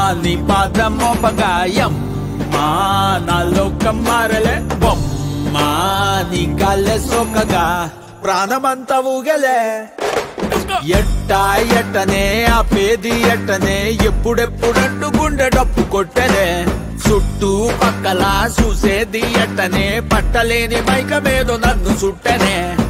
నీ పాదం మోపగాయమ్మా నా లోకం మారలే బొమ్మా నీ కాళ్ళే సోకగా ప్రాణమంతా ఊగలే ఎట్టనే ఆపేది ఎట్టనే ఎప్పుడెప్పుడంటూ గుండె డప్పు కొట్టనే చుట్టూ పక్కల చూసేది ఎట్టనే పట్టలేని మైకమేదో నన్ను చుట్టనే